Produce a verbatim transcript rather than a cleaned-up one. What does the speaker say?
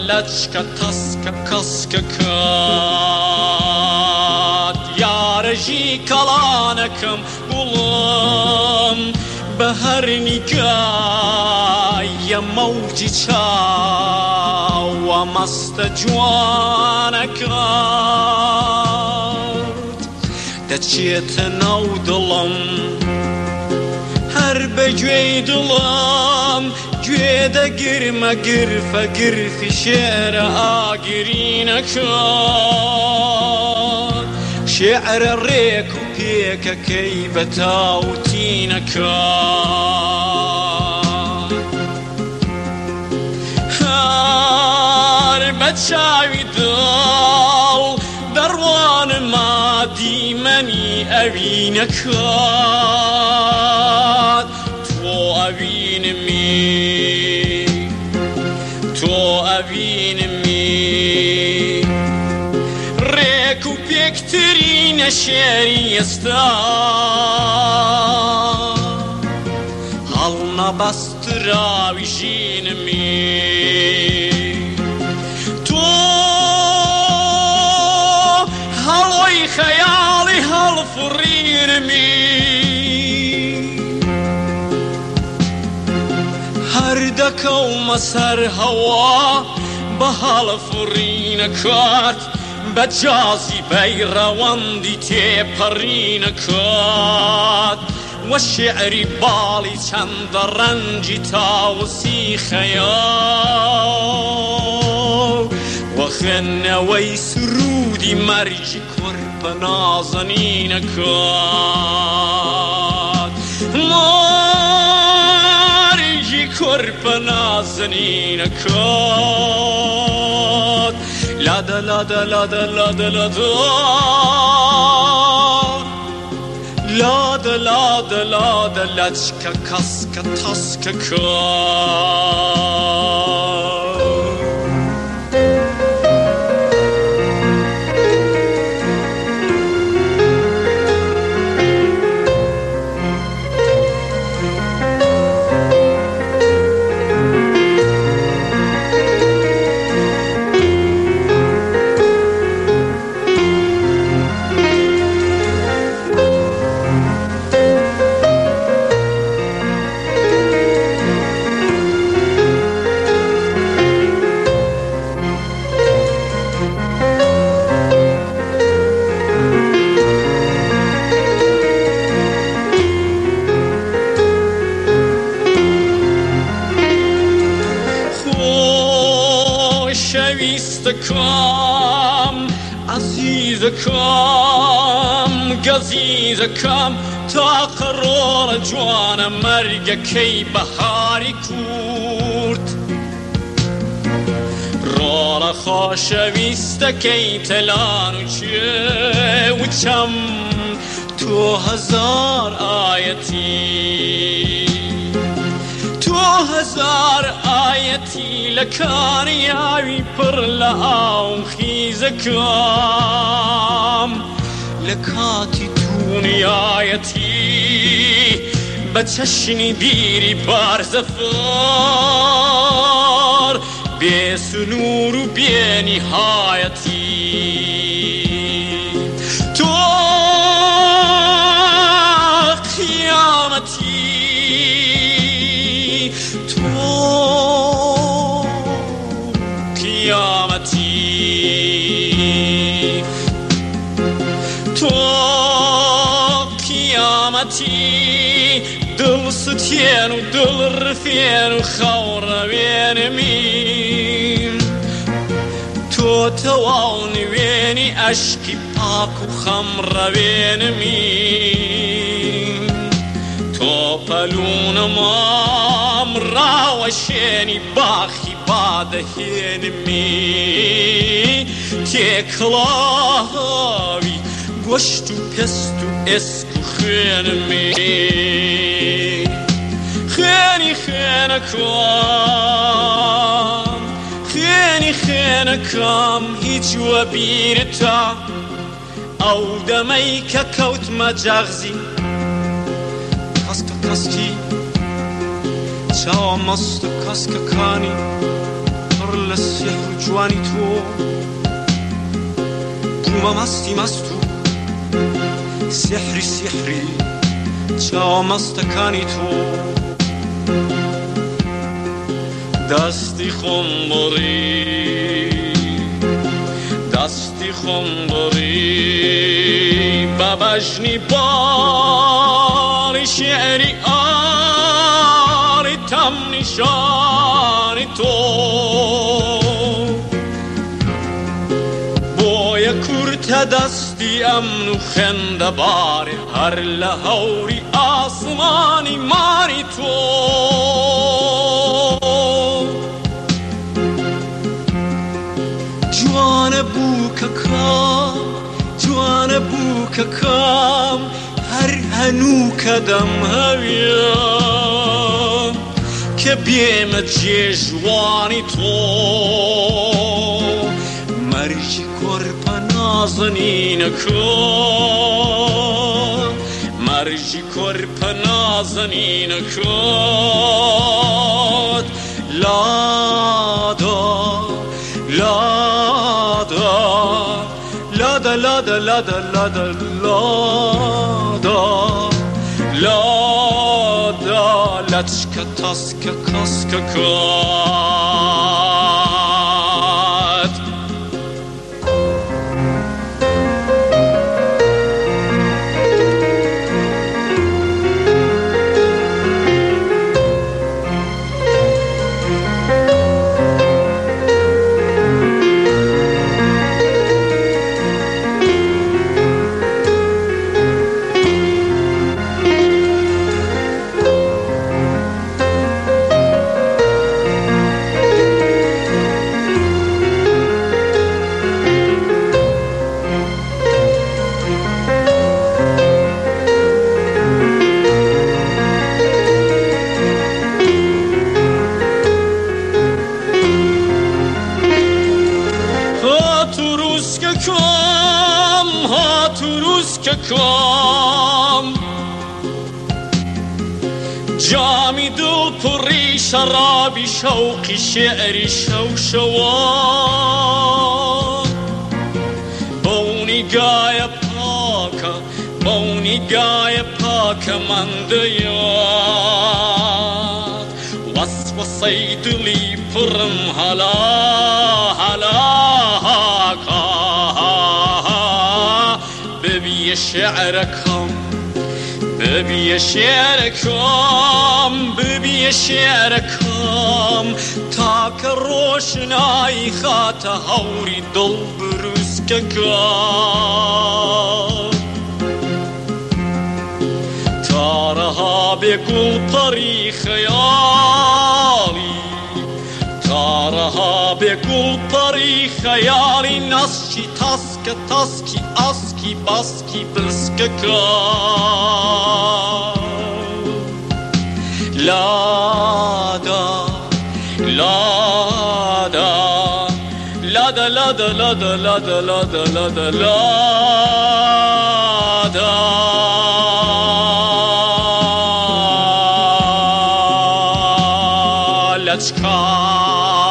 لەچکە تەسکە کەسکە کات یارەژی کەڵانەکەم گوڵم بە هەر نیگایە مەوجی چاوە مەستە جوانەکات دەچێتە ناو دڵم هەر بە گوێی دڵم گوێ دەگرمە گرفە گرفی شێرە ئاگرینەکات شێعرە ڕێک و پێکەکەی بە تاوتینەکات هەر بە چاوی دڵ دەڕوانما دیمەنی ئەوینەکات تۆ ئەوینمی تۆ ئەوینمی ڕێک و پێکترینە شێری ئێستا هەڵنەبەستراوی ژینمی تۆ هەڵۆی خەیاڵی هەڵفڕینمی هەر دەکەومە سەر هەوا بە هەڵفڕینەکات بە جازیبەی ڕەوەندی تێپەڕینەکات وە شێعری باڵی چەندە ڕەنگی تاوسی خەیاڵ وە خوێندنەوەی سرودی مەرجی کوڕپە نازەنینەکات مەرجی کوڕپە نازەنینەکات لادا لادا لادا لادا لادا لادا لادا لادا لەچکە کەسکە تەسکە کات شەویستەکەم عەزیزەکەم گەزیزەکەم تاقە ڕۆڵە جوانە مەرگەکەی بەهاری کورد ڕۆڵە خۆشەویستەکەی تەلان و چێ و چەم تۆ هەزار ئایەتی تۆ هەزار ئایەتی لە کاریاوی پڕ لە ئاو خیزەکەم لە کاتی دونیایەتی بە چەشنی بیری بارزەفار بێ سنوور و بێ نیهایەتی تۆ قیامەتی قیامەتی تۆ قیامەتی دڵ ستێن و دڵ ڕفێن و خەوڕەوێنمی تۆ تەواو نوێنی ئەشکی پاک و خەمڕەوێنمی تۆ پەلوونەمام ڕاوە شێنی باخی بادەهێنمی تێکڵاوی گۆشت و پێست و ئێسک و خوێنمی خوێنی خوێنەکەم خوێنی خوێنەکەم هیچ وە بیرتە ئەو دەمەی کە کەوتمە جەغزی کەسکە کەسکی چاوە مەست و کەسکەکانی پڕ لە سێحر و جوانی تۆ بوومە مەستی مەست و سێحری سێحری چاوە مەستەکانی تۆ دەستی خۆم بڕی دەستی خۆم بڕی بە بەژنی باڵی شێعری ئاری تەم نیشانی تۆ بۆیە کورتە دەستی ئەمن و خێندەبارێ هەر لە هەوری ئاسمانی ماری تۆ جوانە بوو کە کام جوانە بوو کە کام هەر هەنوو کە دەم هەویە کە بێمە جێژوانی تۆ مەرجی کۆرپە نازەنینەکە مەرجی کۆرپە نازەنینەکەت لادا لادا لادا لادا لادا لادا لادا لادا لچکە تاسکە کاسکە کات کام جامی دل پڕی شەرابی شەوقی شێعری شەوشەوە بەونی گایە پاکە بەونی گایە پاکە مەندەیات وەسوەسەی دڵی پڕم هەلا هەلا هاکە ببیە شێعرەکەم ببیە شێعرەکەم ببیە شێعرەکەم تاکە ڕۆشنایی خاتە هەوری دڵ بروسکەکەم تارەها بێگوڵپەڕی خەیاڵی تارەها بێگوڵپەڕی خەیاڵی نەسکی تاسکە تاسکی ئاسکی باسکی برسکەکە لادا لادا لادا لادا لادا لادا لادا لادا لادا لچکا